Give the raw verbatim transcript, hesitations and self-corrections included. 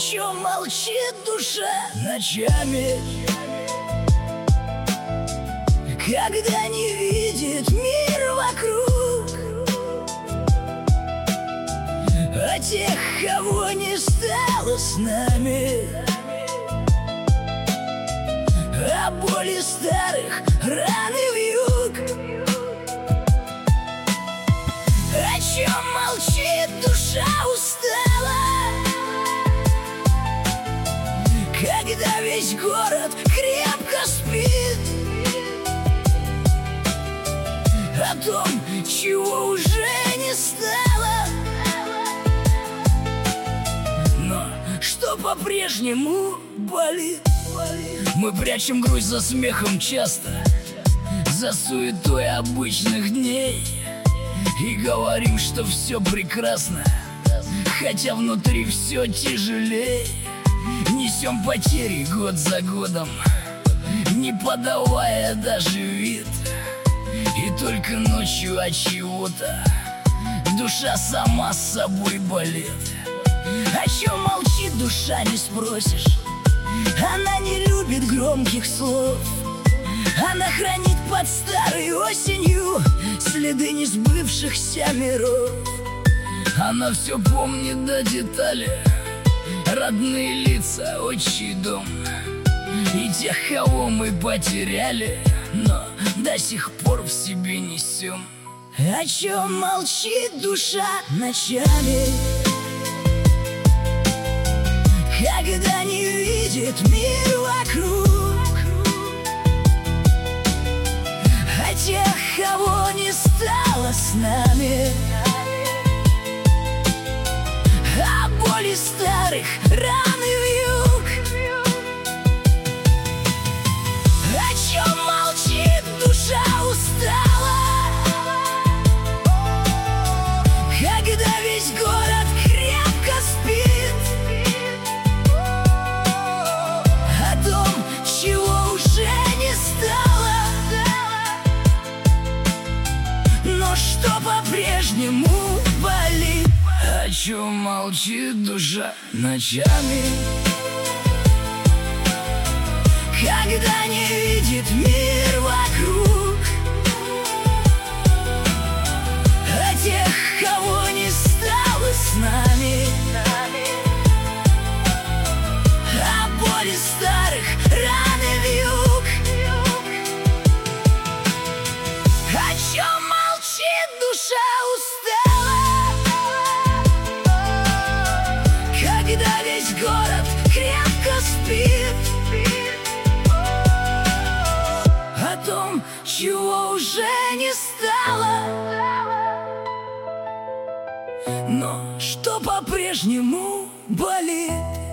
чё молчит душа ночами, когда не видит мир вокруг, а тех, кого не стало с нами, о боли старых, раны вьюг. О чем молчит душа устала, когда весь город крепко спит, о том, чего уже не стало, но что по-прежнему болит. Мы прячем грусть за смехом часто, за суетой обычных дней, и говорим, что все прекрасно, хотя внутри все тяжелее. Несем потери год за годом, не подавая даже вид, и только ночью от чего-то душа сама с собой болит. О чем молчит душа, не спросишь. Она не любит громких слов, она хранит под старой осенью следы несбывшихся миров. Она все помнит до детали, родные лица, отчий дом, и тех, кого мы потеряли, но до сих пор в себе несем. О чем молчит душа ночами, когда не видит мир вокруг, о тех, кого не стало с нами, о боли старых, раны вьюг. О чем молчит душа устала, когда весь город крепко спит, о том, чего уже не стало, но что по-прежнему болит. О чем молчит душа ночами, когда не видит мир вокруг, о тех, кого не стало с нами, о боли старых, раны вьюг. О чем молчит душа устала, когда весь город крепко спит, о том, чего уже не стало, но что по-прежнему болит.